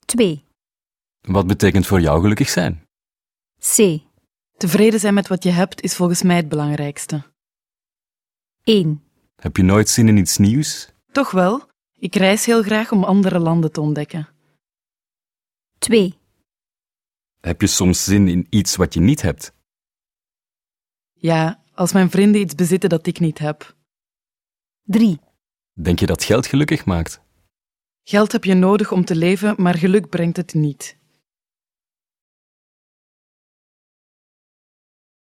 2. Wat betekent voor jou gelukkig zijn? C. Tevreden zijn met wat je hebt is volgens mij het belangrijkste. 1. Heb je nooit zin in iets nieuws? Toch wel. Ik reis heel graag om andere landen te ontdekken. 2. Heb je soms zin in iets wat je niet hebt? Ja, als mijn vrienden iets bezitten dat ik niet heb. 3. Denk je dat geld gelukkig maakt? Geld heb je nodig om te leven, maar geluk brengt het niet.